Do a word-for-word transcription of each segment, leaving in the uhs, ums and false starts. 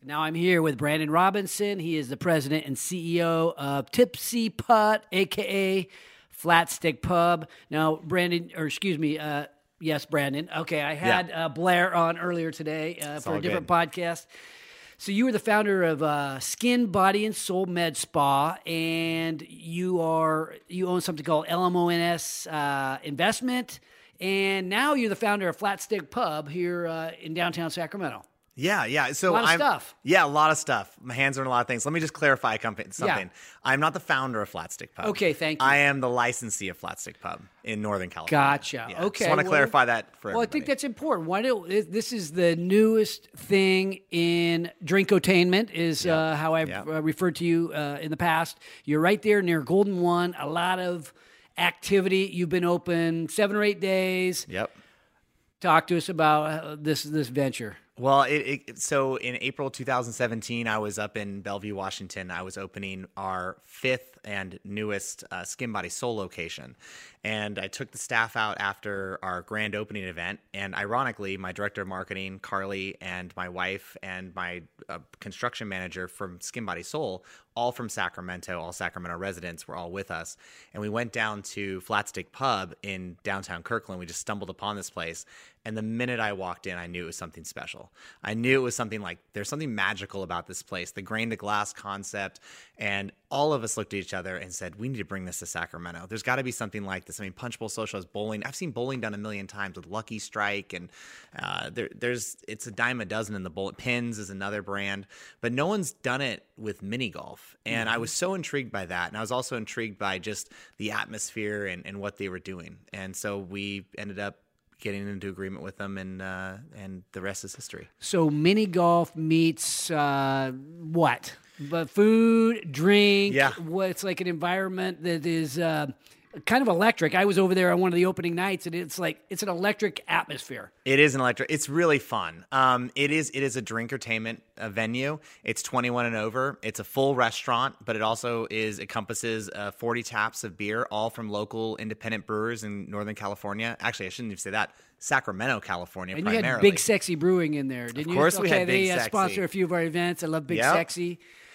Now I'm here with Brandon Robinson. He is the president and C E O of Tipsy Putt, a k a. Flat Stick Pub. Now, Brandon, or excuse me, uh, yes, Brandon. Okay, I had yeah. uh, Blair on earlier today uh, for a different good. podcast. So you were the founder of uh, Skin, Body, and Soul Med Spa, and you are you own something called L M O N S uh, Investment, and now you're the founder of Flat Stick Pub here uh, in downtown Sacramento. Yeah, yeah. So a lot of I'm, stuff. Yeah, a lot of stuff. My hands are in a lot of things. Let me just clarify something. Yeah. I'm not the founder of Flat Stick Pub. Okay, thank you. I am the licensee of Flat Stick Pub in Northern California. Gotcha. Yeah. Okay. Just want to well, clarify that for Well, everybody. I think that's important. Why do this is the newest thing in drinkotainment is Yeah. uh, how I've Yeah. uh, referred to you uh, in the past. You're right there near Golden One. A lot of activity. You've been open seven or eight days. Yep. Talk to us about uh, this this venture. Well, it, it, so in April two thousand seventeen, I was up in Bellevue, Washington. I was opening our fifth and newest uh, Skin Body Soul location. And I took the staff out after our grand opening event. And ironically, my director of marketing, Carly, and my wife and my uh, construction manager from Skin Body Soul, all from Sacramento, all Sacramento residents, were all with us. And we went down to Flat Stick Pub in downtown Kirkland. We just stumbled upon this place. And the minute I walked in, I knew it was something special. I knew it was something like, there's something magical about this place, the grain to glass concept. And all of us looked at each other and said, we need to bring this to Sacramento. There's got to be something like this. I mean, Punch Bowl Social has bowling. I've seen bowling done a million times with Lucky Strike. And uh, there, there's it's a dime a dozen in the bowl. Pins is another brand. But no one's done it with mini golf. And mm-hmm. I was so intrigued by that. And I was also intrigued by just the atmosphere and, and what they were doing. And so we ended up getting into agreement with them, and uh, and the rest is history. So mini golf meets uh, what? But food, drink. Yeah. What, it's like an environment that is uh, kind of electric. I was over there on one of the opening nights, and it's like it's an electric atmosphere. It is an electric. It's really fun. Um, it is it is a drinkertainment uh, venue. It's twenty-one and over. It's a full restaurant, but it also is encompasses uh, forty taps of beer, all from local independent brewers in Northern California. Actually, I shouldn't even say that. Sacramento, California, and primarily. you had Big Sexy Brewing in there, didn't you? Of course, okay, we had Big they, uh, Sexy. sponsor a few of our events. I love Big Yep. Sexy.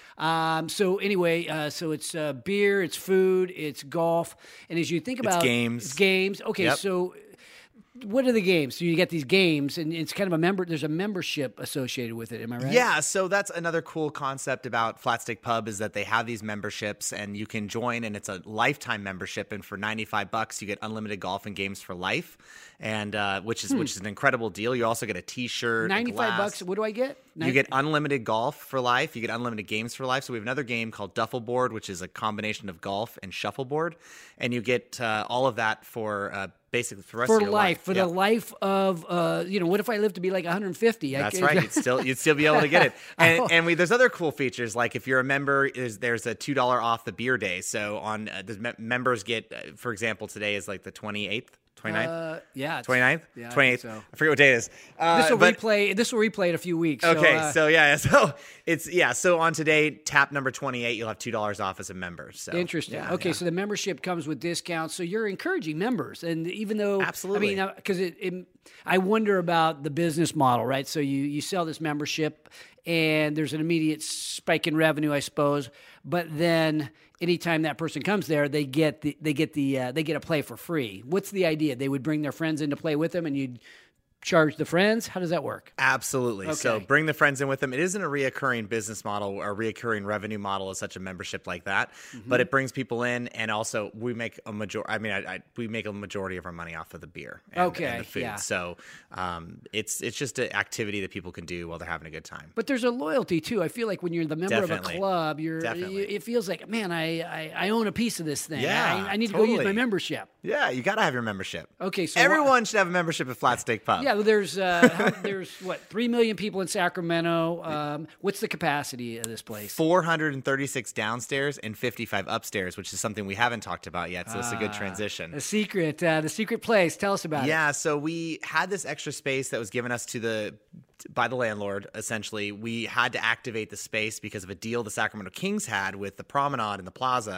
Um, so anyway, uh, so it's uh, beer, it's food, it's golf, and as you think about games. it's games. Okay, Yep. so what are the games? So you get these games, and it's kind of a member. There's a membership associated with it. Am I right? Yeah, so that's another cool concept about Flat Stick Pub is that they have these memberships, and you can join, and it's a lifetime membership. And for ninety-five bucks, you get unlimited golf and games for life, and uh, which is hmm. which is an incredible deal. You also get a T-shirt, ninety-five a bucks. What do I get? You get unlimited golf for life. You get unlimited games for life. So we have another game called Duffleboard, which is a combination of golf and shuffleboard, and you get uh, all of that for. Uh, Basically, for the rest for of your life, life. for yep. the life of, uh, you know, what if I live to be like one hundred fifty? That's I, right. You'd still you'd still be able to get it. And, and we there's other cool features like if you're a member, there's, there's a two dollar off the beer day. So on uh, the me- members get, uh, for example, today is like the twenty-eighth. twenty-ninth? Uh, yeah. twenty-ninth? Yeah, twenty-eighth? I, so. I forget what day it is. Uh, this will but, replay. This will replay in a few weeks. Okay, so, uh, so yeah, so it's yeah. So on today, tap number twenty-eight, you'll have two dollars off as a member. So interesting. Yeah, okay, yeah. so the membership comes with discounts. So you're encouraging members, and even though Absolutely. I mean, because it, it, I wonder about the business model, right? So you you sell this membership, and there's an immediate spike in revenue, I suppose. But then anytime that person comes there, they get the they get the uh, they get a play for free. What's the idea? They would bring their friends in to play with them, and you'd charge the friends? How does that work? Absolutely. Okay. So bring the friends in with them. It isn't a reoccurring business model or a reoccurring revenue model as such a membership like that, mm-hmm. but it brings people in, and also we make a major. I mean, I, I, we make a majority of our money off of the beer and, okay, and the food. Yeah. So um, it's it's just an activity that people can do while they're having a good time. But there's a loyalty too. I feel like when you're the member Definitely. of a club, you're Definitely. you, it feels like, man, I, I, I own a piece of this thing. Yeah, I, I need totally. to go use my membership. Yeah, you got to have your membership. Okay, so everyone wh- should have a membership at Flat Stick Pub. Yeah, well, there's uh, how, there's what three million people in Sacramento. Um, what's the capacity of this place? four hundred thirty-six downstairs and fifty-five upstairs, which is something we haven't talked about yet. So it's a good transition. The secret, uh, the secret place. Tell us about yeah, it. Yeah, so we had this extra space that was given us to the by the landlord. Essentially, we had to activate the space because of a deal the Sacramento Kings had with the Promenade and the Plaza.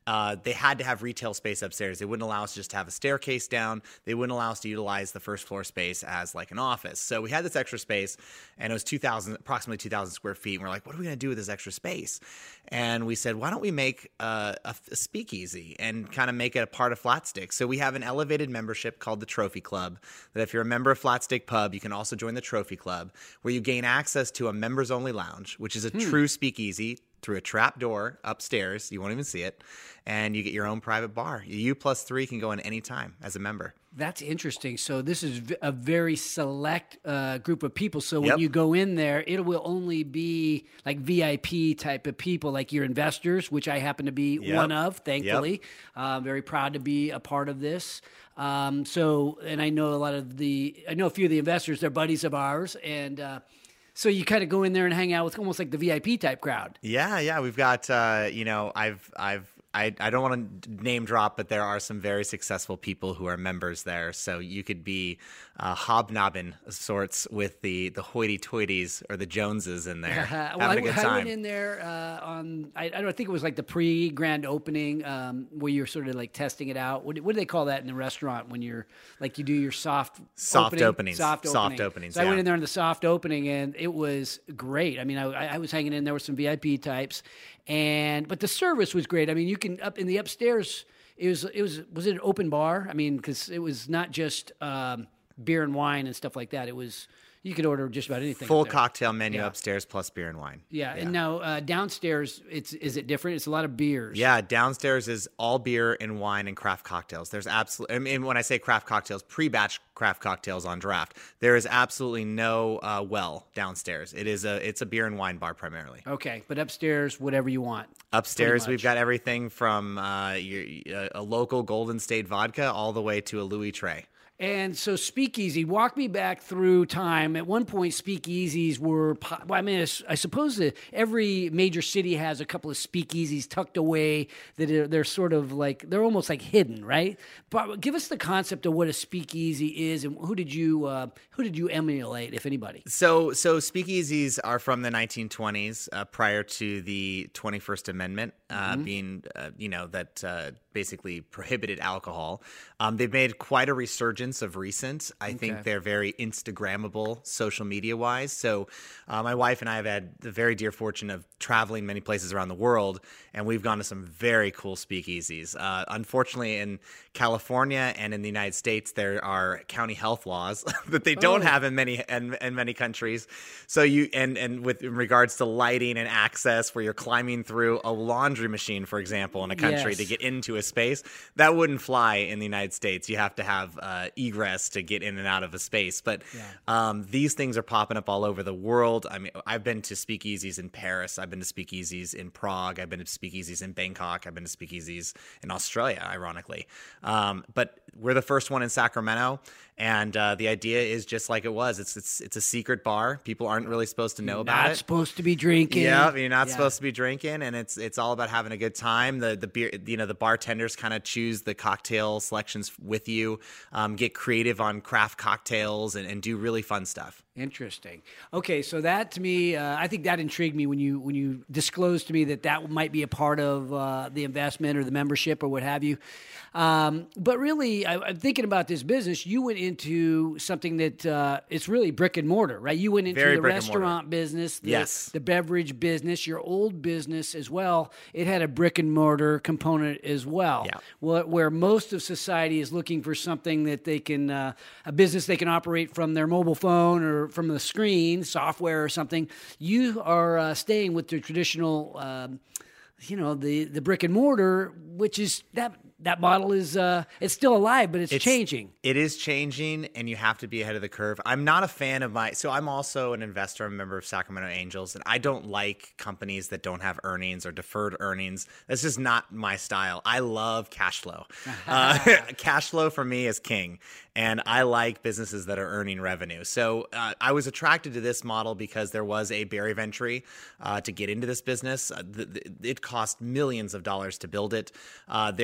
uh, they had to have retail space upstairs. They wouldn't allow us just to have a staircase down. They wouldn't allow us to utilize the first floor space as like an office. So we had this extra space, and it was two thousand, approximately two thousand square feet. And we're like, what are we going to do with this extra space? And we said, why don't we make uh, a, a speakeasy and kind of make it a part of Flatstick? So we have an elevated membership called the Trophy Club, that if you're a member of Flatstick Pub, you can also join the Trophy Club, where you gain access to a members-only lounge, which is a hmm. true speakeasy through a trap door upstairs. You won't even see it. And you get your own private bar. You plus three can go in any time as a member. That's interesting. So this is a very select uh, group of people. So when Yep. you go in there, it will only be like V I P type of people, like your investors, which I happen to be Yep. one of, thankfully. Yep. Uh, I'm very proud to be a part of this. Um, so, and I know a lot of the, I know a few of the investors, they're buddies of ours. And uh, so you kind of go in there and hang out with almost like the V I P type crowd. Yeah, yeah. We've got, uh, you know, I've, I've, I, I don't want to name drop, but there are some very successful people who are members there. So you could be uh, hobnobbing of sorts with the, the hoity-toities or the Joneses in there, well, having a good I, time. I went in there uh, on, I, I don't think it was like the pre-grand opening um, where you're sort of like testing it out. What, what do they call that in the restaurant when you're like you do your soft Soft opening? openings. Soft, Soft opening. openings, So I yeah. went in there in the soft opening and it was great. I mean, I, I was hanging in there with some V I P types, and but the service was great. I mean, you can up in the upstairs. It was it was was it an open bar? I mean, because it was not just um, beer and wine and stuff like that. It was you could order just about anything. Full up there. cocktail menu Yeah. upstairs plus beer and wine. Yeah, and now uh, downstairs, it's is it different? It's a lot of beers. Yeah, downstairs is all beer and wine and craft cocktails. There's absolutely, I mean, when I say craft cocktails, pre-batch craft cocktails on draft. There is absolutely no uh, well downstairs. It is a, it's a beer and wine bar primarily. Okay, but upstairs, whatever you want. Upstairs, Pretty we've much. got everything from uh, your, a local Golden State vodka all the way to a Louis Trey. And so Speakeasy, walk me back through time. At one point, Speakeasies were, po- well, I mean, I suppose that every major city has a couple of Speakeasies tucked away that are, they're sort of like, they're almost like hidden, right? But give us the concept of what a Speakeasy is and who did you, uh, who did you emulate, if anybody? So, so speakeasies are from the nineteen twenties, uh, prior to the twenty-first Amendment uh, Mm-hmm. being, uh, you know, that uh, basically prohibited alcohol. Um, they've made quite a resurgence of recent. I Okay. think they're very Instagrammable, social media wise. So, uh, my wife and I have had the very dear fortune of traveling many places around the world, and we've gone to some very cool speakeasies. Uh, unfortunately, in California and in the United States, there are county health laws that they don't Oh. have in many in, in many countries. So you and and with in regards to lighting and access, where you're climbing through a laundry machine, for example, in a country Yes. to get into a space, that wouldn't fly in the United States. You have to have uh, egress to get in and out of a space. But Yeah. um, these things are popping up all over the world. I mean, I've been to speakeasies in Paris. I've been to speakeasies in Prague. I've been to speakeasies in Bangkok. I've been to speakeasies in Australia, ironically. Um, but we're the first one in Sacramento. And uh, the idea is just like it was. It's it's it's a secret bar. People aren't really supposed to know about Not it. supposed to be drinking. Yeah, you're not Yeah. supposed to be drinking, and it's it's all about having a good time. The the beer, you know, the bartenders kind of choose the cocktail selections with you, um, get creative on craft cocktails, and, and do really fun stuff. Interesting. Okay, so that to me, uh, I think that intrigued me when you when you disclosed to me that that might be a part of uh, the investment or the membership or what have you. Um, but really, I, I'm thinking about this business. You went into something that uh, it's really brick and mortar, right? You went into Very the brick and mortar. restaurant business, the, Yes. the beverage business, your old business as well. It had a brick and mortar component as well. Yeah. Where, where most of society is looking for something that they can, uh, a business they can operate from their mobile phone or from the screen, software or something. You are uh, staying with the traditional, um, you know, the, the brick and mortar, which is that that model is uh, it's still alive, but it's, It's- changing. It is changing, and you have to be ahead of the curve. I'm not a fan of my. So I'm also an investor, I'm a member of Sacramento Angels, and I don't like companies that don't have earnings or deferred earnings. That's just not my style. I love cash flow. uh, cash flow for me is king, and I like businesses that are earning revenue. So uh, I was attracted to this model because there was a barrier of entry uh, to get into this business. Uh, the, the, it cost millions of dollars to build it. Uh, there's a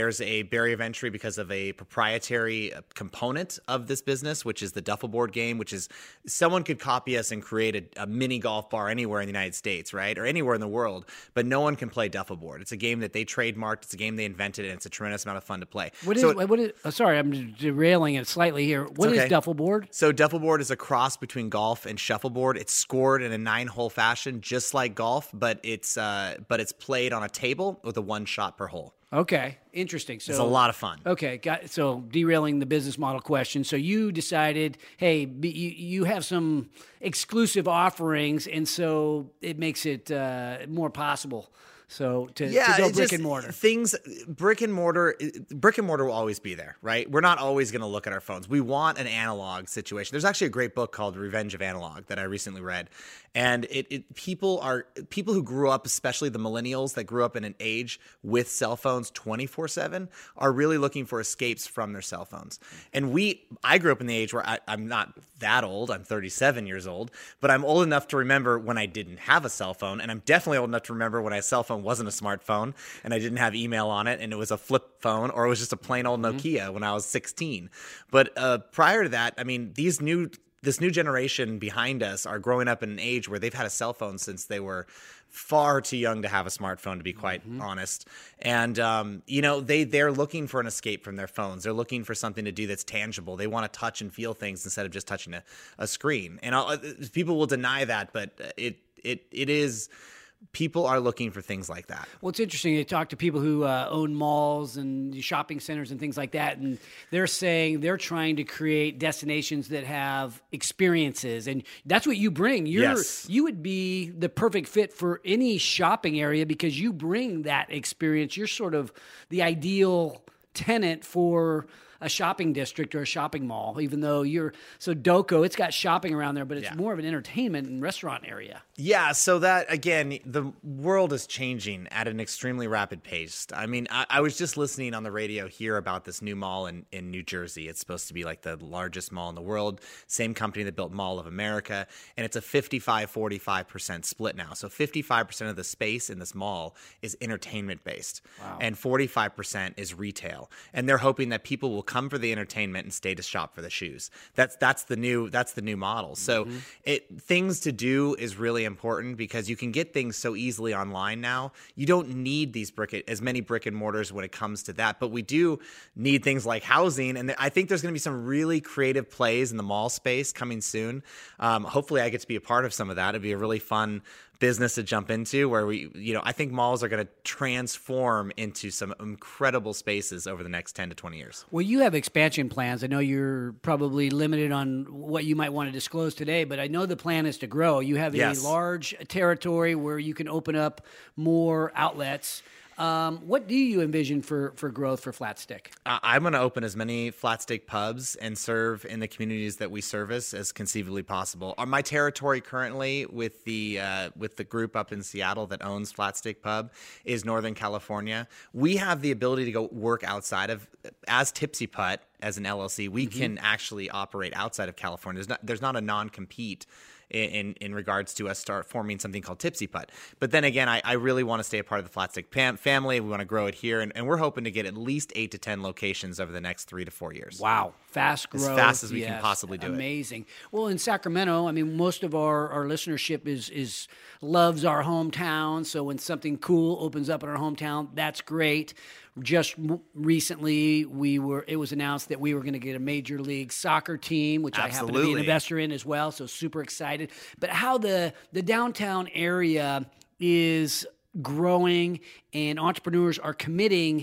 barrier of entry because of a proprietary component of this business, which is the duffel board game, which is someone could copy us and create a, a mini golf bar anywhere in the United States, right? Or anywhere in the world, but no one can play duffel board. It's a game that they trademarked. It's a game they invented, and it's a tremendous amount of fun to play. What so is, it, what is, oh, sorry, I'm derailing it slightly here. What okay. is duffel board? So duffel board is a cross between golf and shuffleboard. It's scored in a nine-hole fashion, just like golf, but it's uh, but it's played on a table with a one shot per hole. Okay, interesting. So it's a lot of fun. Okay, got so derailing the business model question. So you decided, hey, be, you you have some exclusive offerings, and so it makes it uh, more possible. So to, yeah, to go brick just, and mortar. Things, brick and mortar, brick and mortar will always be there, right? We're not always going to look at our phones. We want an analog situation. There's actually a great book called Revenge of Analog that I recently read. And it, it people are people who grew up, especially the millennials that grew up in an age with cell phones twenty-four seven, are really looking for escapes from their cell phones. And we, I grew up in the age where I, I'm not that old. I'm thirty-seven years old, but I'm old enough to remember when I didn't have a cell phone, and I'm definitely old enough to remember when a cell phone wasn't a smartphone and I didn't have email on it, and it was a flip phone, or it was just a plain old Nokia mm-hmm. when I was sixteen. But uh, prior to that, I mean, these new. This new generation behind us are growing up in an age where they've had a cell phone since they were far too young to have a smartphone, to be quite mm-hmm. honest. And, um, you know, they, they're looking for an escape from their phones. They're looking for something to do that's tangible. They want to touch and feel things instead of just touching a, a screen. And I'll, people will deny that, but it it it is... people are looking for things like that. Well, it's interesting. You talk to people who uh, own malls and shopping centers and things like that, and they're saying they're trying to create destinations that have experiences, and that's what you bring. You're, yes. You would be the perfect fit for any shopping area because you bring that experience. You're sort of the ideal tenant for a shopping district or a shopping mall, even though you're so Doco, it's got shopping around there, but it's yeah. more of an entertainment and restaurant area. Yeah. So that, again, the world is changing at an extremely rapid pace. I mean, I, I was just listening on the radio here about this new mall in, in New Jersey. It's supposed to be like the largest mall in the world, same company that built Mall of America. And it's a fifty-five forty-five percent split now. So fifty-five percent of the space in this mall is entertainment based wow. and forty-five percent is retail. And they're hoping that people will come for the entertainment and stay to shop for the shoes. That's that's the new that's the new model. So mm-hmm. it things to do is really important because you can get things so easily online now. You don't need these brick as many brick and mortars when it comes to that, but we do need things like housing. And I think there's going to be some really creative plays in the mall space coming soon. Um, hopefully, I get to be a part of some of that. It'd be a really fun business to jump into where we, you know, I think malls are going to transform into some incredible spaces over the next ten to twenty years. Well, you have expansion plans. I know you're probably limited on what you might want to disclose today, but I know the plan is to grow. You have a yes. large territory where you can open up more outlets. Um, what do you envision for, for growth for Flat Stick? I'm going to open as many Flat Stick pubs and serve in the communities that we service as conceivably possible. My territory currently with the uh, with the group up in Seattle that owns Flat Stick Pub is Northern California. We have the ability to go work outside of, as Tipsy Putt, as an L L C, we mm-hmm. can actually operate outside of California. There's not, there's not a non-compete in in regards to us start forming something called Tipsy Putt. But then again, I, I really want to stay a part of the Flat Stick fam- family. We want to grow it here, and, and we're hoping to get at least eight to ten locations over the next three to four years. Wow. Fast growth. As fast as we yes. can possibly do Amazing. it. Amazing. Well, in Sacramento, I mean, most of our, our listenership is is loves our hometown, so when something cool opens up in our hometown, that's great. Just recently, we were. It was announced that we were going to get a Major League Soccer team, which Absolutely. I happen to be an investor in as well. So super excited. But how the the downtown area is growing, and entrepreneurs are committing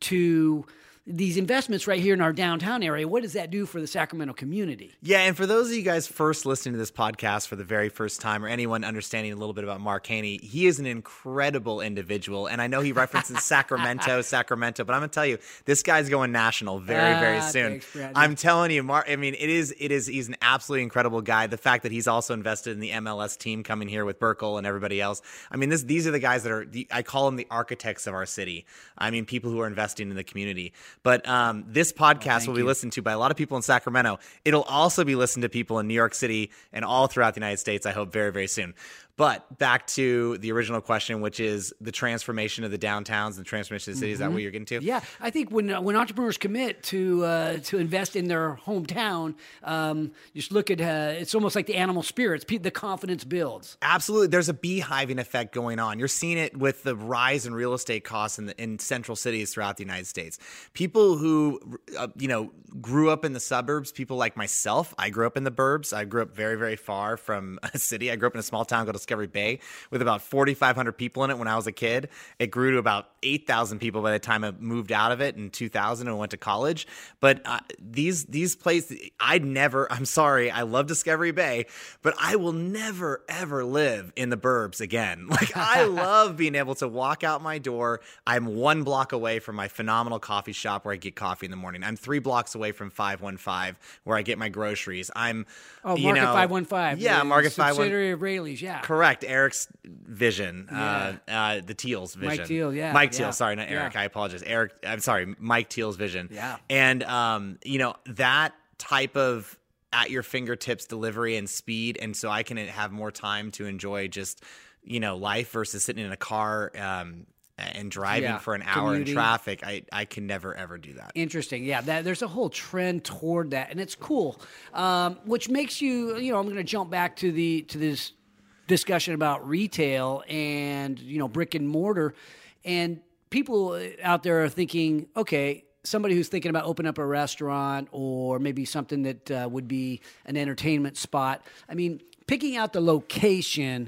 to these investments right here in our downtown area. What does that do for the Sacramento community? Yeah, and for those of you guys first listening to this podcast for the very first time, or anyone understanding a little bit about Mark Haney, he is an incredible individual. And I know he references Sacramento, Sacramento, but I'm going to tell you, this guy's going national very, ah, very soon. Thanks, I'm telling you, Mark, I mean, it is, it is, he's an absolutely incredible guy. The fact that he's also invested in the M L S team coming here with Burkle and everybody else. I mean, this, these are the guys that are, the, I call them the architects of our city. I mean, people who are investing in the community. But um, this podcast oh, will be you. listened to by a lot of people in Sacramento. It'll also be listened to people in New York City and all throughout the United States, I hope, very, very soon. But back to the original question, which is the transformation of the downtowns, the transformation of the city. Mm-hmm. Is that what you're getting to? Yeah, I think when uh, when entrepreneurs commit to uh, to invest in their hometown, um, just look at uh, it's almost like the animal spirits. Pe- the confidence builds. Absolutely, there's a beehiving effect going on. You're seeing it with the rise in real estate costs in, the, in central cities throughout the United States. People who uh, you know grew up in the suburbs, people like myself. I grew up in the burbs. I grew up very very far from a city. I grew up in a small town called Discovery Bay with about forty-five hundred people in it when I was a kid. It grew to about eight thousand people by the time I moved out of it in two thousand and went to college. But uh, these these places, I'd never, I'm sorry, I love Discovery Bay, but I will never, ever live in the burbs again. Like, I love being able to walk out my door. I'm one block away from my phenomenal coffee shop where I get coffee in the morning. I'm three blocks away from five one five where I get my groceries. I'm, oh, you Market know, five one five. Yeah, Market five one five. Subsidiary of Raley's, yeah. Correct. Eric's vision, Yeah. uh, uh, the Teal's vision. Mike Teal, yeah, Mike yeah, Teal, sorry, not Eric. yeah. I apologize. Eric, I'm sorry, Mike Teal's vision. Yeah. And, um, you know, that type of at your fingertips delivery and speed. And so I can have more time to enjoy just, you know, life versus sitting in a car, um, and driving Yeah, for an hour commuting. in traffic. I, I can never, ever do that. Interesting. Yeah, that, there's a whole trend toward that, and it's cool, um, which makes you, you know, I'm going to jump back to the to this discussion about retail and, you know, brick and mortar. And people out there are thinking, okay, somebody who's thinking about opening up a restaurant or maybe something that uh, would be an entertainment spot. I mean, picking out the location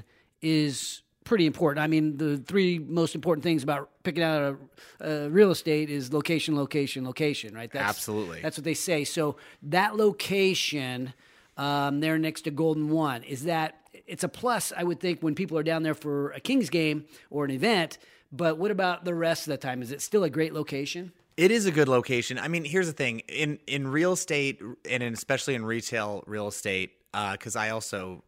is pretty important. I mean, the three most important things about picking out a, a real estate is location, location, location, right? That's, Absolutely. That's what they say. So that location um, there next to Golden One, is that it's a plus, I would think, when people are down there for a Kings game or an event. But what about the rest of the time? Is it still a great location? It is a good location. I mean, here's the thing. In in real estate, and in, especially in retail real estate, because uh, I also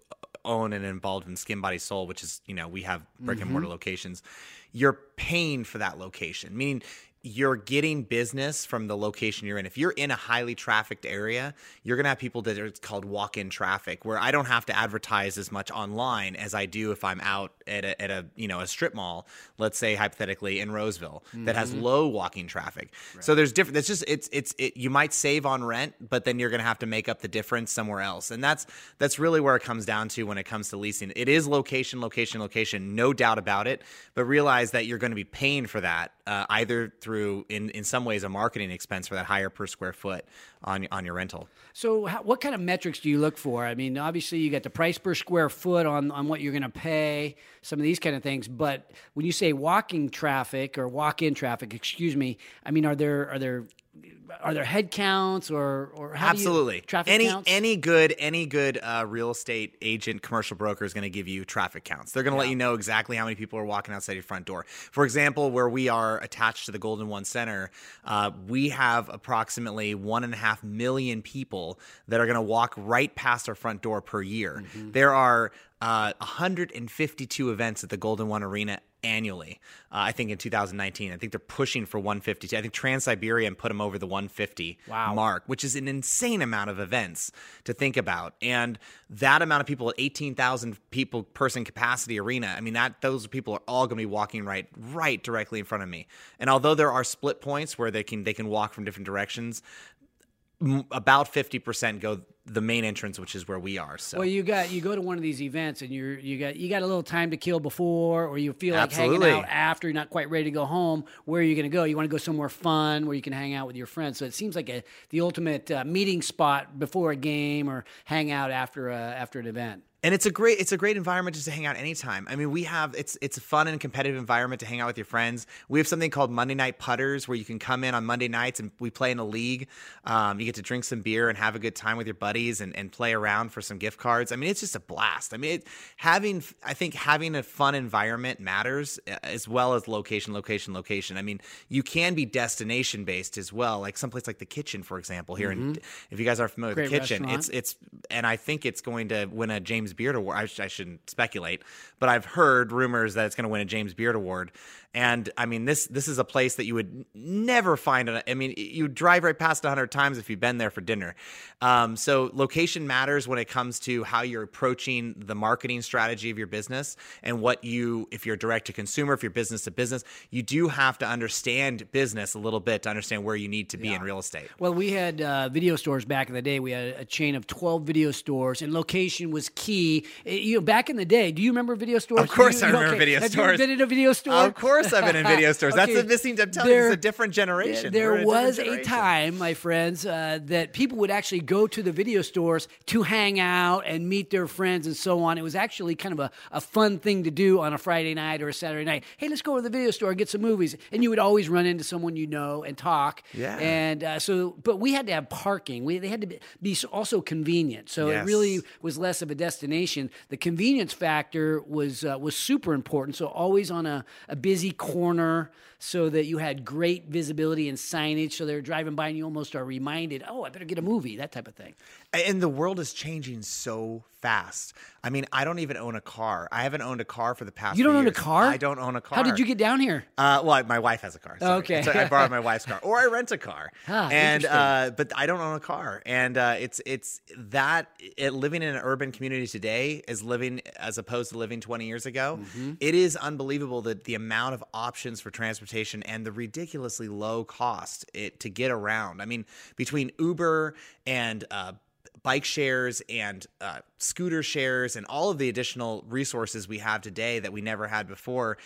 own and involved in Skin Body Soul, which is, you know, we have brick and mortar locations. You're paying for that location, meaning you're getting business from the location you're in. If you're in a highly trafficked area, you're going to have people that are, it's called walk-in traffic, where I don't have to advertise as much online as I do if I'm out at a, at a you know, a strip mall, let's say hypothetically in Roseville, mm-hmm. that has low walking traffic. Right. So there's different, it's just, it's, it's, it, you might save on rent, but then you're going to have to make up the difference somewhere else. And that's, that's really where it comes down to when it comes to leasing. It is location, location, location, no doubt about it, but realize that you're going to be paying for that uh, either through Through in, in some ways a marketing expense for that higher per square foot on on your rental. So how, what kind of metrics do you look for? I mean, obviously you got the price per square foot on, on what you're going to pay, some of these kind of things. But when you say walking traffic or walk-in traffic, excuse me, I mean, are there are there are there head counts or or how absolutely do you, traffic any counts? any good any good uh, real estate agent, commercial broker is going to give you traffic counts. They're going to Yeah. let you know exactly how many people are walking outside your front door. For example, where we are attached to the Golden One Center, uh, we have approximately one and a half million people that are going to walk right past our front door per year. Mm-hmm. There are uh, one hundred fifty-two events at the Golden One Arena annually. Uh, I think in two thousand nineteen, I think they're pushing for one fifty-two. I think Trans-Siberian put them over the one fifty Wow. mark, which is an insane amount of events to think about. And that amount of people at eighteen thousand people person capacity arena, I mean, that those people are all going to be walking right, right directly in front of me. And although there are split points where they can they can walk from different directions, m- about fifty percent go the main entrance, which is where we are. So Well, you got you go to one of these events and you're you got you got a little time to kill before, or you feel like Absolutely. hanging out after, you're not quite ready to go home. Where are you going to go? You want to go somewhere fun where you can hang out with your friends. So it seems like a the ultimate uh, meeting spot before a game or hang out after a, after an event. And it's a great it's a great environment just to hang out anytime. I mean, we have it's it's a fun and competitive environment to hang out with your friends. We have something called Monday Night Putters, where you can come in on Monday nights and we play in a league. Um, you get to drink some beer and have a good time with your buddies and, and play around for some gift cards. I mean, it's just a blast. I mean, it, having I think having a fun environment matters, as well as location, location, location. I mean, you can be destination based as well, like someplace like the Kitchen, for example. Here, mm-hmm. in, if you guys are familiar with Great the Kitchen, restaurant. it's it's and I think it's going to win a James Beard Award. I, sh- I shouldn't speculate, but I've heard rumors that it's going to win a James Beard Award. And I mean, this this is a place that you would never find. I mean, you drive right past a hundred times if you've been there for dinner. Um, so location matters when it comes to how you're approaching the marketing strategy of your business and what you, if you're direct to consumer, if you're business to business, you do have to understand business a little bit to understand where you need to be yeah. in real estate. Well, we had uh, video stores back in the day. We had a chain of twelve video stores, and location was key. You know, back in the day, do you remember video stores? Of course, you, I remember okay. video have stores. Have you been in a video store? Of course, I've been in video stores. Okay. That's the missing. I'm telling you, it's a different generation. There a was different a generation. time, my friends, uh, that people would actually go to the video stores to hang out and meet their friends and so on. It was actually kind of a, a fun thing to do on a Friday night or a Saturday night. Hey, let's go to the video store and get some movies. And you would always run into someone you know and talk. Yeah. And uh, so, but we had to have parking. We They had to be, be also convenient. So Yes. it really was less of a destination. The convenience factor was uh, was super important. So always on a, a busy corner, so that you had great visibility and signage, so they're driving by and you almost are reminded, oh, I better get a movie, that type of thing. And the world is changing so fast. I mean, I don't even own a car. I haven't owned a car for the past You don't few own years. a car? I don't own a car. How did you get down here? Uh, well, my wife has a car. Sorry. Okay. So I borrowed my wife's car, or I rent a car. Ah, and interesting. uh, but I don't own a car, and uh, it's it's that it, living in an urban community today is living as opposed to living twenty years ago. Mm-hmm. It is unbelievable that the amount of options for transportation and the ridiculously low cost it to get around. I mean, between Uber and uh, bike shares and uh, scooter shares and all of the additional resources we have today that we never had before,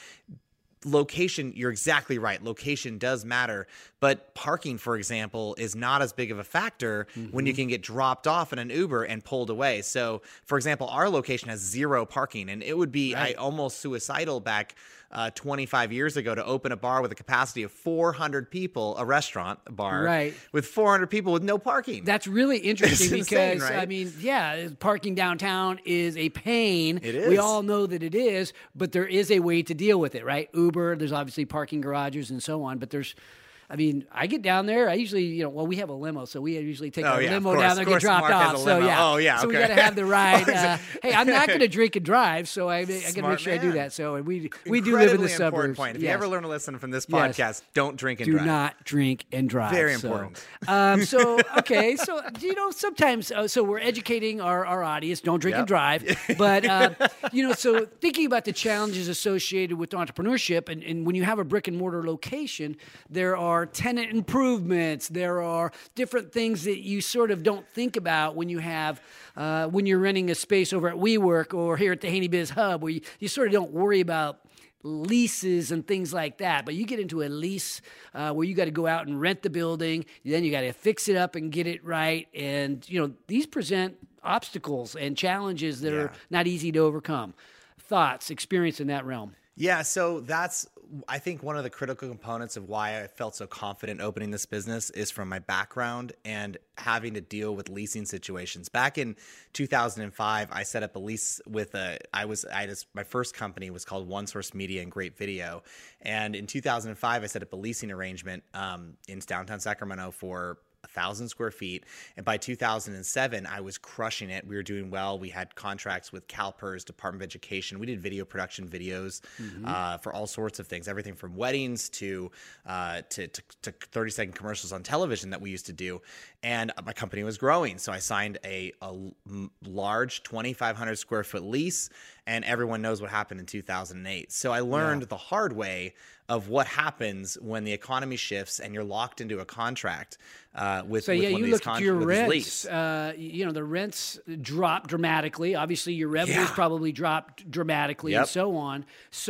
location, you're exactly right. Location does matter, but parking, for example, is not as big of a factor mm-hmm. when you can get dropped off in an Uber and pulled away. So, for example, our location has zero parking, and it would be right. I, almost suicidal back uh, twenty-five years ago to open a bar with a capacity of four hundred people, a restaurant a bar, right. with four hundred people with no parking. That's really interesting It's because, insane, right? I mean, yeah, parking downtown is a pain. It is. We all know that it is, but there is a way to deal with it, right? Uber, there's obviously parking garages and so on, but there's, I mean, I get down there. I usually, you know, well, we have a limo, so we usually take Oh, our yeah, limo of course, down there, of get course, dropped Mark has off. a So limo. yeah, Oh, yeah, so we okay. got to have the ride. Uh, hey, I'm not going to drink and drive, so I, I got to make Smart sure I do man. that. So and we we do live in the Incredibly important suburbs. point. If Yes. you ever learn a lesson from this Yes. podcast, don't drink and Do drive. not drink and drive. Very So, important. Um, so okay, so you know, sometimes uh, so we're educating our, our audience. Don't drink Yep. and drive. But uh, you know, so thinking about the challenges associated with entrepreneurship, and, and when you have a brick and mortar location, there are tenant improvements. There are different things that you sort of don't think about when you have uh, when you're renting a space over at WeWork or here at the Haney Biz Hub, where you, you sort of don't worry about leases and things like that. But you get into a lease uh, where you got to go out and rent the building, then you got to fix it up and get it right. And, you know, these present obstacles and challenges that Yeah. are not easy to overcome. Thoughts, experience in that realm? Yeah, so that's, I think, one of the critical components of why I felt so confident opening this business is from my background and having to deal with leasing situations. Back in two thousand five, I set up a lease with a, I was, I just, my first company was called One Source Media and Great Video. And in two thousand five, I set up a leasing arrangement um, in downtown Sacramento for a thousand square feet. And by two thousand seven, I was crushing it. We were doing well. We had contracts with CalPERS, Department of Education. We did video production videos mm-hmm. uh, for all sorts of things, everything from weddings to, uh, to, to, to thirty second commercials on television that we used to do. And my company was growing. So I signed a, a large twenty-five hundred square foot lease, and everyone knows what happened in two thousand eight. So I learned yeah. the hard way of what happens when the economy shifts and you're locked into a contract uh, with, so with yeah, one you of these look con- at your with rents. Uh, you know, the rents drop dramatically. Obviously, your revenues Yeah. probably dropped dramatically, Yep. and so on.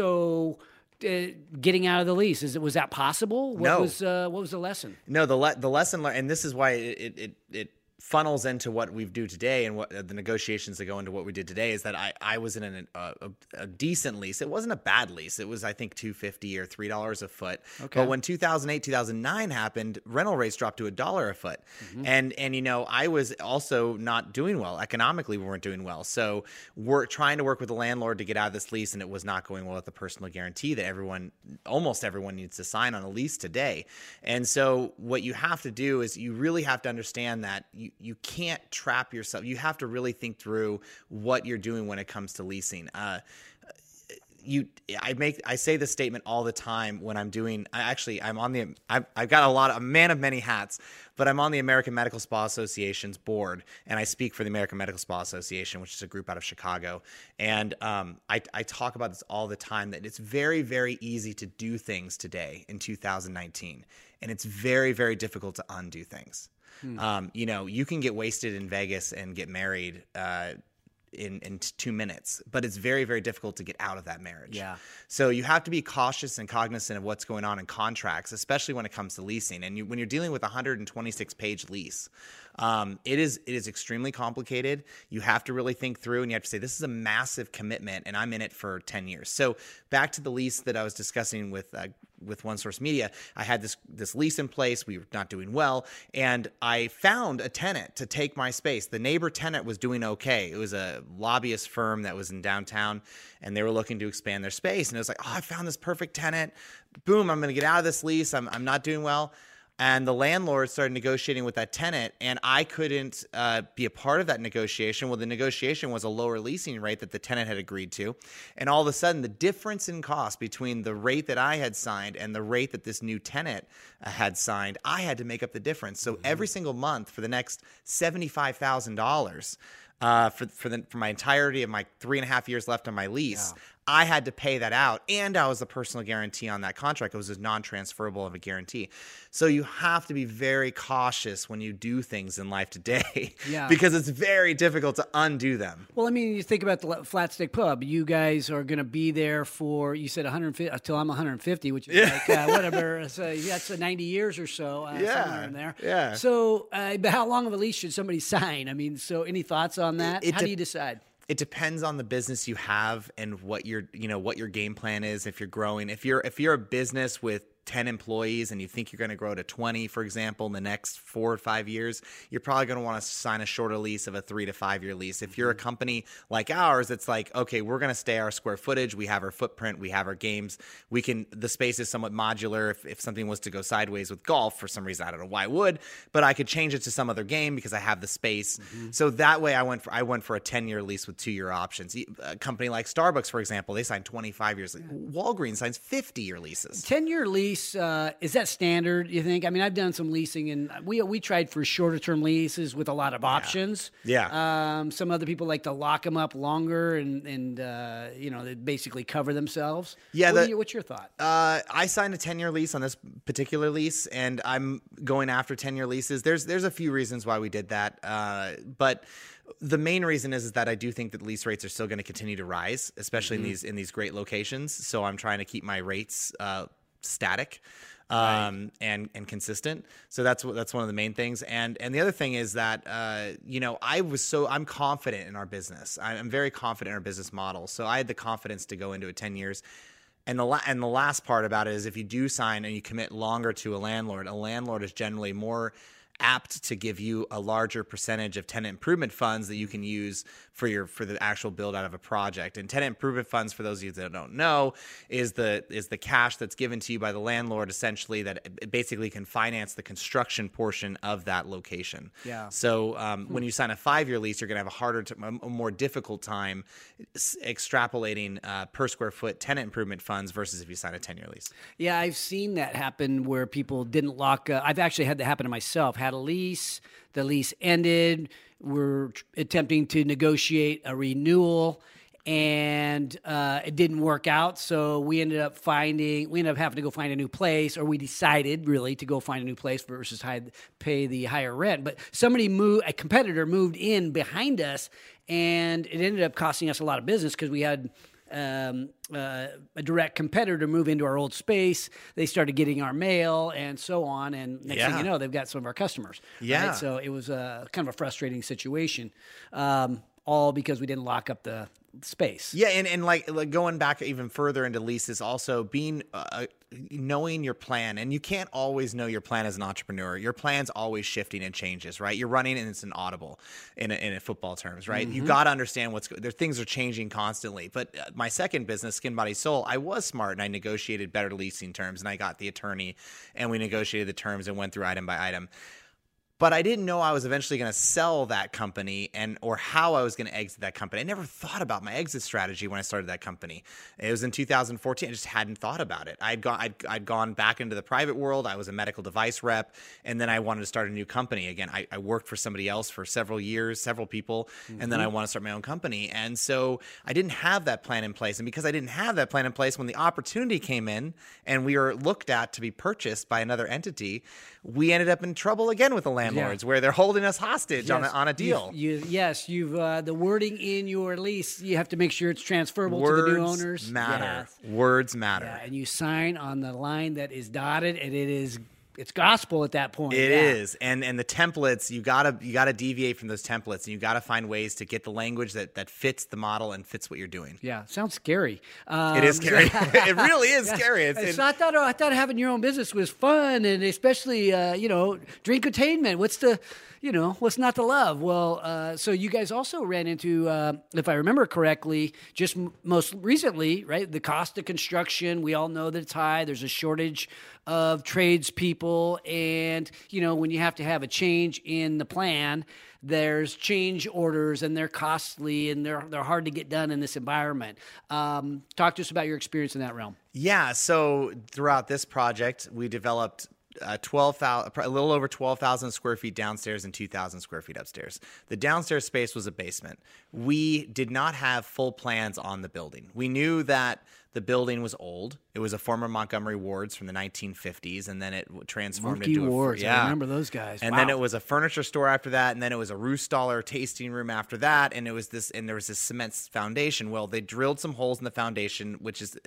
So, uh, getting out of the lease, is it was that possible? What No. was uh, what was the lesson? No, the le- the lesson learned, and this is why it it it, it funnels into what we do today and what uh, the negotiations that go into what we did today is that I, I was in an, a, a, a decent lease. It wasn't a bad lease. It was, I think, two hundred fifty dollars or three dollars a foot. Okay. But when two thousand eight, two thousand nine happened, rental rates dropped to a dollar a foot. Mm-hmm. And, and, you know, I was also not doing well. Economically, we weren't doing well. So we're trying to work with the landlord to get out of this lease, and it was not going well with the personal guarantee that everyone, almost everyone needs to sign on a lease today. And so what you have to do is you really have to understand that you, you, you can't trap yourself. You have to really think through what you're doing when it comes to leasing. Uh, You, I make, I say this statement all the time when I'm doing. I actually, I'm on the, I've, I've got a lot, of, a man of many hats, but I'm on the American Medical Spa Association's board, and I speak for the American Medical Spa Association, which is a group out of Chicago. And um, I, I talk about this all the time, that it's very, very easy to do things today in two thousand nineteen, and it's very, very difficult to undo things. Hmm. Um, you know, you can get wasted in Vegas and get married. Uh, In, in two minutes, but it's very, very difficult to get out of that marriage. Yeah. So you have to be cautious and cognizant of what's going on in contracts, especially when it comes to leasing. And you, when you're dealing with a one hundred twenty-six page lease, um, it is it is extremely complicated. You have to really think through, and you have to say, this is a massive commitment, and I'm in it for ten years. So back to the lease that I was discussing with uh, with One Source Media, I had this this lease in place. We were not doing well, and I found a tenant to take my space. The neighbor tenant was doing okay. It was a lobbyist firm that was in downtown, and they were looking to expand their space. And it was like, oh, I found this perfect tenant. Boom, I'm going to get out of this lease. I'm I'm not doing well. And the landlord started negotiating with that tenant, and I couldn't uh, be a part of that negotiation. Well, the negotiation was a lower leasing rate that the tenant had agreed to. And all of a sudden, the difference in cost between the rate that I had signed and the rate that this new tenant uh, had signed, I had to make up the difference. So mm-hmm. every single month for the next seventy-five thousand dollars uh, for, for, the, for my entirety of my three and a half years left on my lease, yeah. I had to pay that out, and I was the personal guarantee on that contract. It was a non-transferable of a guarantee. So you have to be very cautious when you do things in life today, yeah. because it's very difficult to undo them. Well, I mean, you think about the Flat Stick Pub. You guys are going to be there for, you said one hundred fifty, until I'm one hundred fifty, which is yeah. like, uh, whatever, so that's ninety years or so, uh, yeah. somewhere in there. Yeah. So uh, but how long of a lease should somebody sign? I mean, so any thoughts on that? It, it how de- do you decide? It depends on the business you have and what your, you know, what your game plan is. If you're growing, if you're, if you're a business with ten employees and you think you're going to grow to twenty, for example, in the next four or five years, you're probably going to want to sign a shorter lease of a three to five year lease. If you're a company like ours, it's like, okay, we're going to stay our square footage. We have our footprint. We have our games. We can, the space is somewhat modular. If, if something was to go sideways with golf for some reason, I don't know why I would, but I could change it to some other game because I have the space. Mm-hmm. So that way I went for, I went for a ten year lease with two year options. A company like Starbucks, for example, they signed twenty-five years. Walgreens signs fifty year leases. ten year lease. Uh, is that standard, you think? I mean, I've done some leasing, and we we tried for shorter term leases with a lot of options. Yeah. yeah. Um, some other people like to lock them up longer and, and uh, you know, they basically cover themselves. Yeah. What the, you, what's your thought? Uh, I signed a ten year lease on this particular lease, and I'm going after ten year leases. There's, there's a few reasons why we did that. Uh, but the main reason is, is that I do think that lease rates are still going to continue to rise, especially mm-hmm. in these, in these great locations. So I'm trying to keep my rates, uh, static um, right. and and consistent. So that's what that's one of the main things. And and the other thing is that uh, you know I was so I'm confident in our business. I'm very confident in our business model. So I had the confidence to go into it ten years. And the la- and the last part about it is, if you do sign and you commit longer to a landlord, a landlord is generally more apt to give you a larger percentage of tenant improvement funds that you can use for your for the actual build out of a project. And tenant improvement funds, for those of you that don't know, is the is the cash that's given to you by the landlord, essentially, that it basically can finance the construction portion of that location. Yeah. So um, hmm. when you sign a five-year lease, you're going to have a harder, to, a more difficult time extrapolating uh, per square foot tenant improvement funds versus if you sign a ten-year lease. Yeah, I've seen that happen where people didn't lock. Uh, I've actually had that happen to myself. Had a lease, the lease ended. We're attempting to negotiate a renewal, and uh, it didn't work out. So we ended up finding, we ended up having to go find a new place, or we decided really to go find a new place versus high, pay the higher rent. But somebody moved, a competitor moved in behind us, and it ended up costing us a lot of business because we had Um, uh, a direct competitor move into our old space. They started getting our mail and so on. And next yeah. thing you know, they've got some of our customers. Yeah. Right? So it was a kind of a frustrating situation, um, all because we didn't lock up the space. Yeah, and, and like, like going back even further into leases, also being uh, knowing your plan. And you can't always know your plan as an entrepreneur. Your plan's always shifting and changes, right? You're running and it's an audible in a, in a football terms, right? Mm-hmm. You got to understand what's there. Things are changing constantly. But uh, my second business, Skin Body Soul, I was smart and I negotiated better leasing terms, and I got the attorney and we negotiated the terms and went through item by item. But I didn't know I was eventually going to sell that company and or how I was going to exit that company. I never thought about my exit strategy when I started that company. It was in two thousand fourteen. I just hadn't thought about it. I'd gone I'd, I'd gone back into the private world. I was a medical device rep, and then I wanted to start a new company. Again, I, I worked for somebody else for several years, several people, mm-hmm. and then I want to start my own company. And so I didn't have that plan in place. And because I didn't have that plan in place, when the opportunity came in and we were looked at to be purchased by another entity, we ended up in trouble again with the landlords, yeah. where they're holding us hostage yes. on, a, on a deal. You, you, yes, you've uh, the wording in your lease, you have to make sure it's transferable Words to the new owners. Matter. Yes. Words matter. Yeah, and you sign on the line that is dotted, and it is it's gospel at that point. It yeah. is, and and the templates you gotta you gotta deviate from those templates, and you gotta find ways to get the language that that fits the model and fits what you're doing. Yeah, sounds scary. Um, it is scary. It really is yeah. scary. It's, it's, I thought I thought having your own business was fun, and especially uh, you know drinktainment. What's the you know, what's not to love? Well, uh, so you guys also ran into, uh, if I remember correctly, just m- most recently, right? The cost of construction. We all know that it's high. There's a shortage of tradespeople. And, you know, when you have to have a change in the plan, there's change orders and they're costly and they're they're hard to get done in this environment. Um, talk to us about your experience in that realm. Yeah. So throughout this project, we developed Uh, twelve thousand, a little over twelve thousand square feet downstairs and two thousand square feet upstairs. The downstairs space was a basement. We did not have full plans on the building. We knew that the building was old. It was a former Montgomery Ward's from the nineteen fifties, and then it transformed Monkey into a Ward's. Yeah. I remember those guys. And wow. then it was a furniture store after that, and then it was a Roostaller tasting room after that, and it was this, and there was this cement foundation. Well, they drilled some holes in the foundation, which is,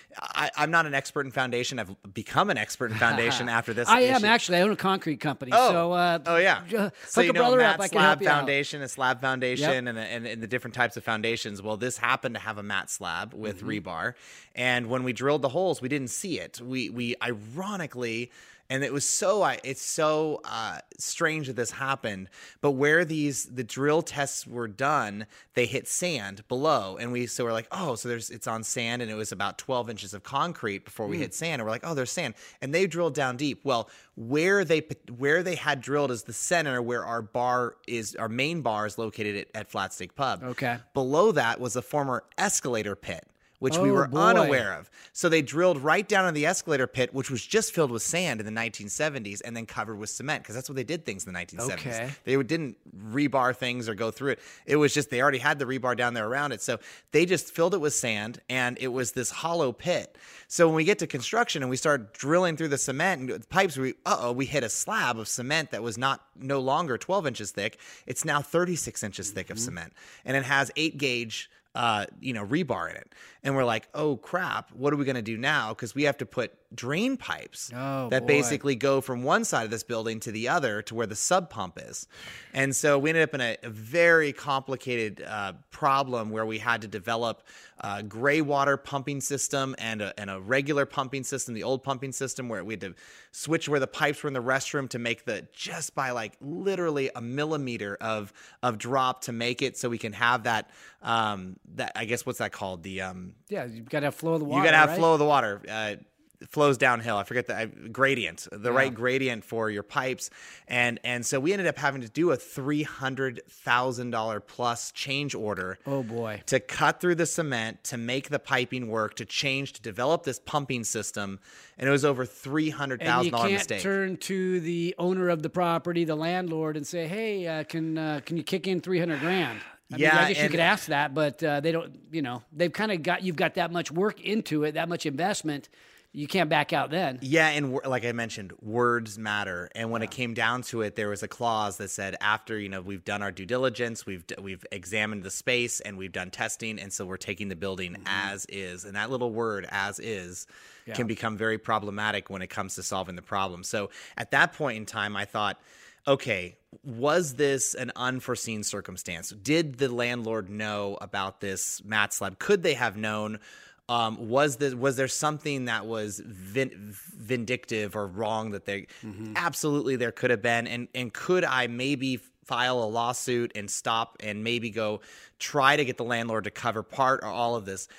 I, I'm not an expert in foundation. I've become an expert in foundation after this. I issue. am actually. I own a concrete company. Oh, so, uh, oh yeah. Uh, so you a know, brother mat up. I can slab help you foundation, out. a slab foundation, Yep. and, and and the different types of foundations. Well, this happened to have a mat slab with Mm-hmm. rebar, and when we drilled the holes, we didn't see it. We we ironically. And it was so, it's so uh, strange that this happened. But where these the drill tests were done, they hit sand below, and we so we're like, oh, so there's it's on sand, and it was about twelve inches of concrete before we mm. hit sand, and we're like, oh, there's sand, and they drilled down deep. Well, where they where they had drilled is the center where our bar is, our main bar is located at, at Flat Stick Pub. Okay. Below that was a former escalator pit, which oh, we were boy. unaware of. So they drilled right down in the escalator pit, which was just filled with sand in the nineteen seventies and then covered with cement, because that's what they did things in the nineteen seventies. Okay. They didn't rebar things or go through it. It was just they already had the rebar down there around it. So they just filled it with sand, and it was this hollow pit. So when we get to construction and we start drilling through the cement and the pipes, we uh-oh, we hit a slab of cement that was not no longer twelve inches thick. It's now thirty-six inches thick mm-hmm. of cement, and it has eight gauge Uh, you know, rebar in it. And we're like, oh crap, what are we going to do now? Because we have to put drain pipes oh, that boy. basically go from one side of this building to the other to where the sub pump is. And so we ended up in a, a very complicated uh, problem where we had to develop a gray water pumping system and a, and a regular pumping system, the old pumping system, where we had to switch where the pipes were in the restroom to make the, just by like literally a millimeter of of drop to make it so we can have that, um, that I guess, what's that called? The um, Yeah, you've got to have flow of the water, You got to have right? flow of the water. Uh, flows downhill. I forget the uh, gradient, the Yeah. right gradient for your pipes. And and so we ended up having to do a three hundred thousand dollars plus change order. Oh boy. To cut through the cement, to make the piping work, to change, to develop this pumping system. And it was over three hundred thousand dollars mistake. And you can't turn to the owner of the property, the landlord, and say, hey, uh, can uh, can you kick in three hundred grand? I yeah, mean, I guess you and, could ask that, but uh, they don't, you know, they've kind of got, you've got that much work into it, that much investment. You can't back out then. Yeah, and w- like I mentioned, words matter. And when yeah. it came down to it, there was a clause that said, after, you know, we've done our due diligence, we've d- we've examined the space, and we've done testing, and so we're taking the building mm-hmm. as is. And that little word, as is, yeah. can become very problematic when it comes to solving the problem. So at that point in time, I thought, okay, was this an unforeseen circumstance? Did the landlord know about this mat slab? Could they have known? Um, was the, was there something that was vin- vindictive or wrong that they mm-hmm. absolutely there could have been? And and could I maybe file a lawsuit and stop and maybe go try to get the landlord to cover part or all of this?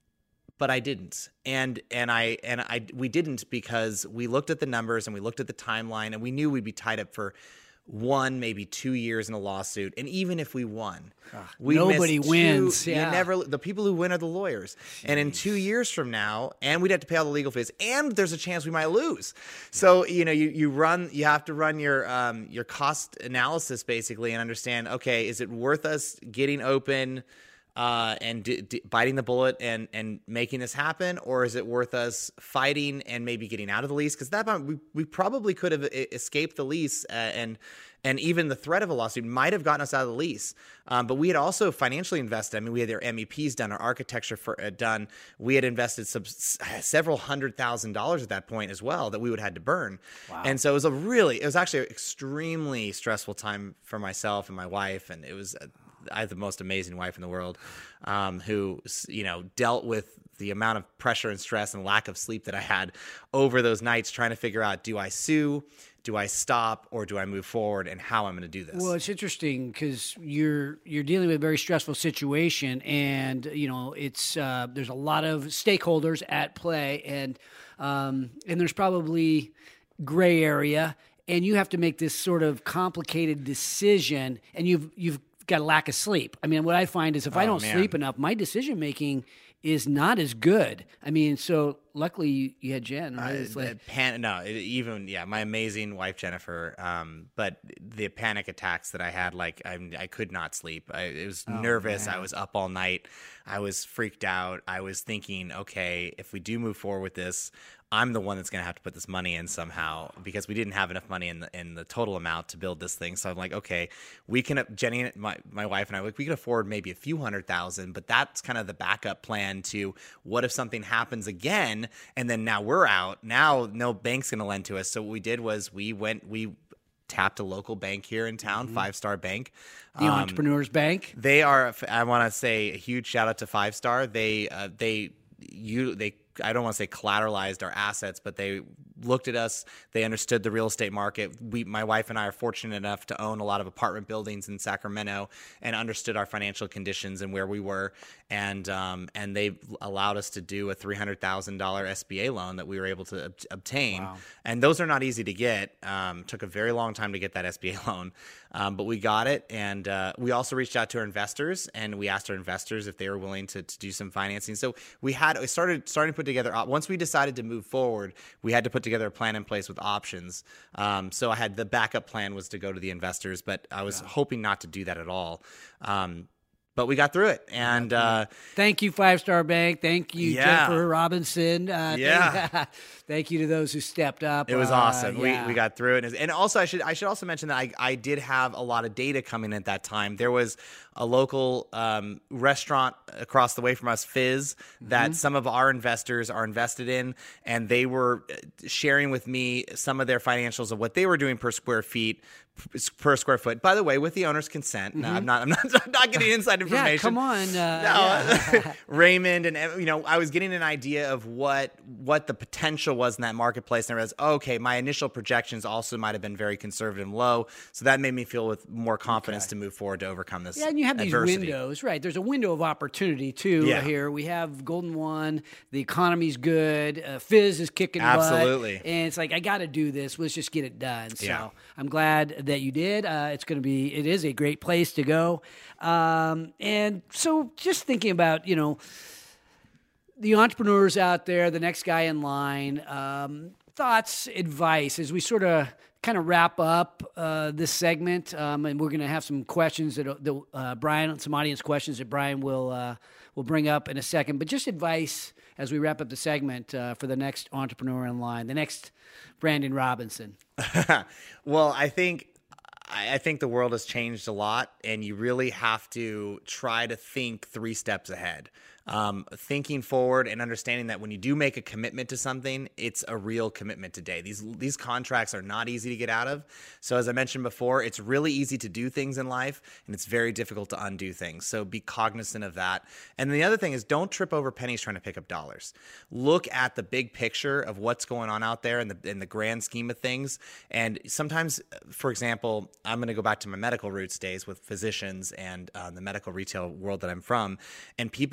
But I didn't, and and I and I we didn't because we looked at the numbers and we looked at the timeline, and we knew we'd be tied up for one, maybe two years in a lawsuit. And even if we won, we nobody missed wins. Two, yeah. you never, the people who win are the lawyers. Jeez. And in two years from now, and we'd have to pay all the legal fees, and there's a chance we might lose. So, you know, you, you run, you have to run your, um, your cost analysis basically and understand, okay, is it worth us getting open Uh, and d- d- biting the bullet and and making this happen, or is it worth us fighting and maybe getting out of the lease? Because that we we probably could have I- escaped the lease, uh, and and even the threat of a lawsuit might have gotten us out of the lease. Um, but we had also financially invested. I mean, we had our M E Ps done, our architecture for, uh, done. We had invested sub- several hundred thousand dollars at that point as well that we would have had to burn. Wow. And so it was a really, it was actually an extremely stressful time for myself and my wife, and it was. A, I have the most amazing wife in the world, um, who, you know, dealt with the amount of pressure and stress and lack of sleep that I had over those nights trying to figure out, do I sue, do I stop, or do I move forward, and how I'm going to do this? Well, it's interesting because you're you're dealing with a very stressful situation, and you know it's uh, there's a lot of stakeholders at play, and um, and there's probably gray area, and you have to make this sort of complicated decision, and you've you've got a lack of sleep. I mean, what I find is if oh, I don't man. sleep enough, my decision making is not as good. I mean, so luckily you, you had Jen, right? It's Uh, like, pan, no, it, even yeah, my amazing wife Jennifer. Um, but the panic attacks that I had, like I, I could not sleep. I it was Oh, nervous. man. I was up all night. I was freaked out. I was thinking, okay, if we do move forward with this, I'm the one that's going to have to put this money in somehow, because we didn't have enough money in the in the total amount to build this thing. So I'm like, okay, we can. Jenny, my my wife and I, like we can afford maybe a few hundred thousand, but that's kind of the backup plan to what if something happens again, and then now we're out. Now no bank's going to lend to us. So what we did was we went we. tapped a local bank here in town, mm-hmm. Five Star Bank. The um, Entrepreneurs Bank. They are. I want to say a huge shout out to Five Star. They uh, they you they. I don't want to say collateralized our assets, but they looked at us. They understood the real estate market. We, my wife and I, are fortunate enough to own a lot of apartment buildings in Sacramento, and understood our financial conditions and where we were. And um, and they allowed us to do a three hundred thousand dollars S B A loan that we were able to ob- obtain. Wow. And those are not easy to get. Um, took a very long time to get that S B A loan, um, but we got it. And uh, we also reached out to our investors, and we asked our investors if they were willing to, to do some financing. So we had we started starting to put together. Once we decided to move forward, we had to put together a plan in place with options. Um, so I had the backup plan was to go to the investors, but I was yeah. hoping not to do that at all. Um, But we got through it, and uh, thank you, Five Star Bank. Thank you, yeah. Jennifer Robinson. Uh, yeah, thank, thank you to those who stepped up. It was uh, awesome. Yeah. We we got through it, and also I should I should also mention that I I did have a lot of data coming in at that time. There was a local um, restaurant across the way from us, Fizz, that mm-hmm. some of our investors are invested in, and they were sharing with me some of their financials of what they were doing per square feet. Per square foot. By the way, with the owner's consent. No, mm-hmm. I'm not. I'm not. I'm not getting inside information. Yeah, come on. Uh, no, yeah. Raymond, and you know, I was getting an idea of what what the potential was in that marketplace, and I realized, okay, my initial projections also might have been very conservative and low, so that made me feel with more confidence okay. to move forward to overcome this. Yeah, and you have adversity. These windows, right? There's a window of opportunity too. Yeah. Here we have Golden One. The economy's good. Uh, Fizz is kicking absolutely, butt, and it's like I got to do this. Let's just get it done. So yeah. I'm glad that you did. Uh, it's going to be. It is a great place to go. Um, and so, just thinking about you know the entrepreneurs out there, the next guy in line. Um, thoughts, advice as we sort of kind of wrap up uh, this segment, um, and we're going to have some questions that, that uh, Brian, some audience questions that Brian will uh, will bring up in a second. But just advice as we wrap up the segment uh, for the next entrepreneur in line, the next Brandon Robinson. Well, I think. I think the world has changed a lot, and you really have to try to think three steps ahead. Um, thinking forward and understanding that when you do make a commitment to something, it's a real commitment today. These these contracts are not easy to get out of. So as I mentioned before, it's really easy to do things in life, and it's very difficult to undo things. So be cognizant of that. And the other thing is, don't trip over pennies trying to pick up dollars. Look at the big picture of what's going on out there in the in the grand scheme of things. And sometimes, for example, I'm going to go back to my medical roots days with physicians and uh, the medical retail world that I'm from, and people get so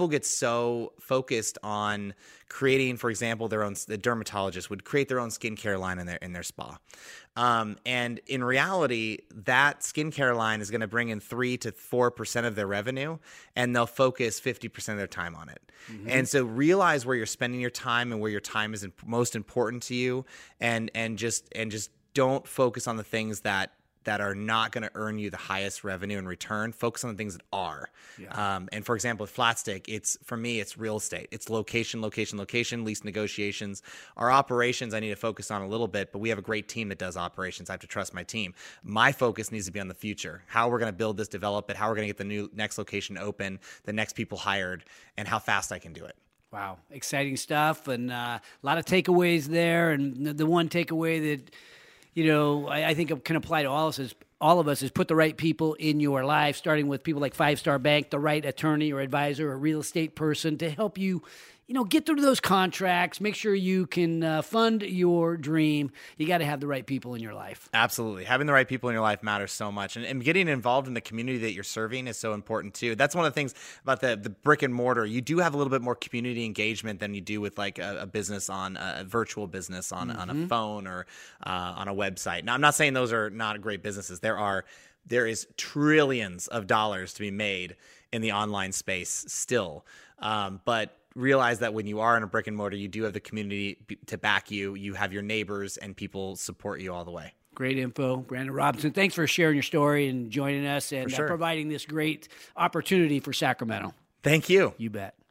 so focused on creating, for example, their own, the dermatologist would create their own skincare line in their in their spa. Um, and in reality, that skincare line is going to bring in three to four percent of their revenue, and they'll focus fifty percent of their time on it. Mm-hmm. And so realize where you're spending your time and where your time is imp- most important to you, and and just and just don't focus on the things that that are not going to earn you the highest revenue and return. Focus on the things that are. Yeah. Um, and for example, with Flatstick, it's, for me, it's real estate. It's location, location, location, lease negotiations. Our operations, I need to focus on a little bit, but we have a great team that does operations. I have to trust my team. My focus needs to be on the future, how we're going to build this, develop it, how we're going to get the new next location open, the next people hired, and how fast I can do it. Wow. Exciting stuff. And uh, a lot of takeaways there. And the, the one takeaway that, you know, I, I think it can apply to all of us is, all of us is put the right people in your life, starting with people like Five Star Bank, the right attorney or advisor or real estate person to help you, you know, get through those contracts, make sure you can uh, fund your dream. You got to have the right people in your life. Absolutely. Having the right people in your life matters so much. And, and getting involved in the community that you're serving is so important too. That's one of the things about the, the brick and mortar. You do have a little bit more community engagement than you do with like a, a business on a, a virtual business on, mm-hmm. on a phone or uh, on a website. Now, I'm not saying those are not great businesses. There are, there is trillions of dollars to be made in the online space still. Um, but realize that when you are in a brick and mortar, you do have the community to back you. You have your neighbors and people support you all the way. Great info. Brandon Robinson, thanks for sharing your story and joining us and sure. uh, providing this great opportunity for Sacramento. Thank you. You bet.